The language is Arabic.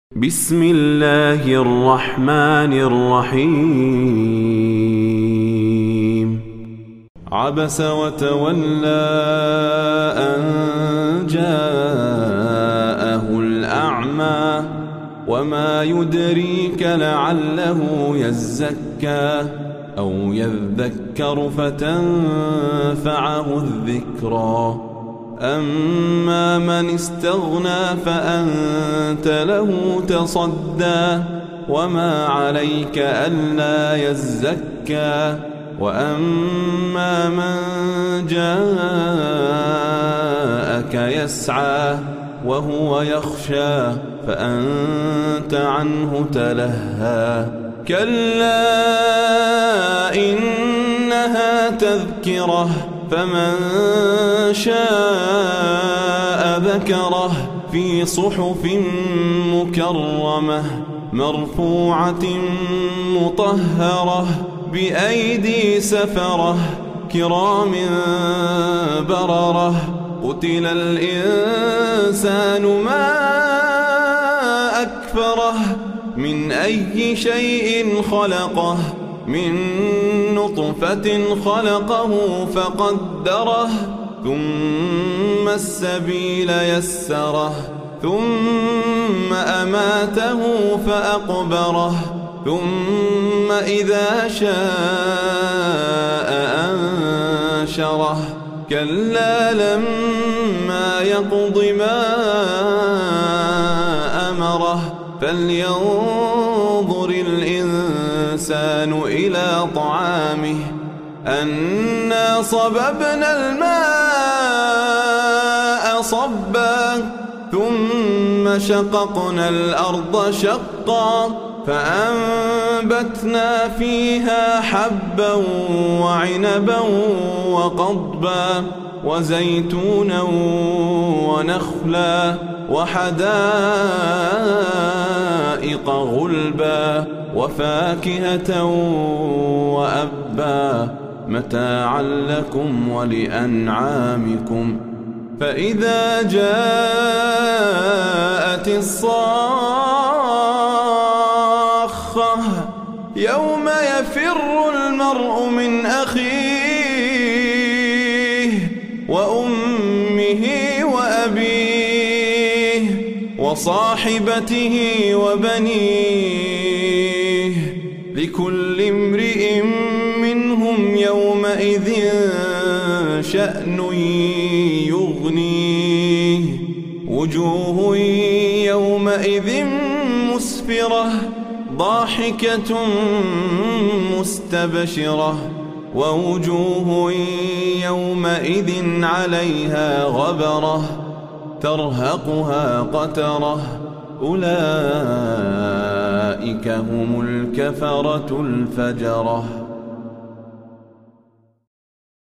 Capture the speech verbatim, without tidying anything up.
بسم الله الرحمن الرحيم عبس وتولى أن جاءه الأعمى وما يدريك لعله يزكى أو يذكر فتنفعه الذكرى أما من استغنى فأنت له تصدى وما عليك ألا يزكى وأما من جاءك يسعى وهو يخشى فأنت عنه تلهى كلا إنها تذكرة فمن شاء ذكره في صحف مكرمة مرفوعة مطهرة بأيدي سفرة كرام بررة قتل الإنسان ما أكفره من أي شيء خلقه من نطفة خلقه فقدره ثم السبيل يسره ثم أماته فأقبره ثم إذا شاء أنشره كلا لما يقض ما أمره فلينظر الإنسان إلى طعامه أنا صببنا الماء صبا ثم شققنا الأرض شقا فأنبتنا فيها حبا وعنبا وقضبا وزيتونا ونخلا وحدائق غلبا وفاكهة وأبا متاعا لكم ولأنعامكم فإذا جاءت الصاخة يوم يفر المرء من أخيه وأمه وأبيه وصاحبته وبنيه لكل امرئ منهم يومئذ شأن يغنيه وجوه يومئذ مسفرة ضاحكة مستبشرة ووجوه يومئذ عليها غبرة ترهقها قترة أولئك هم الكفرة الفجرة.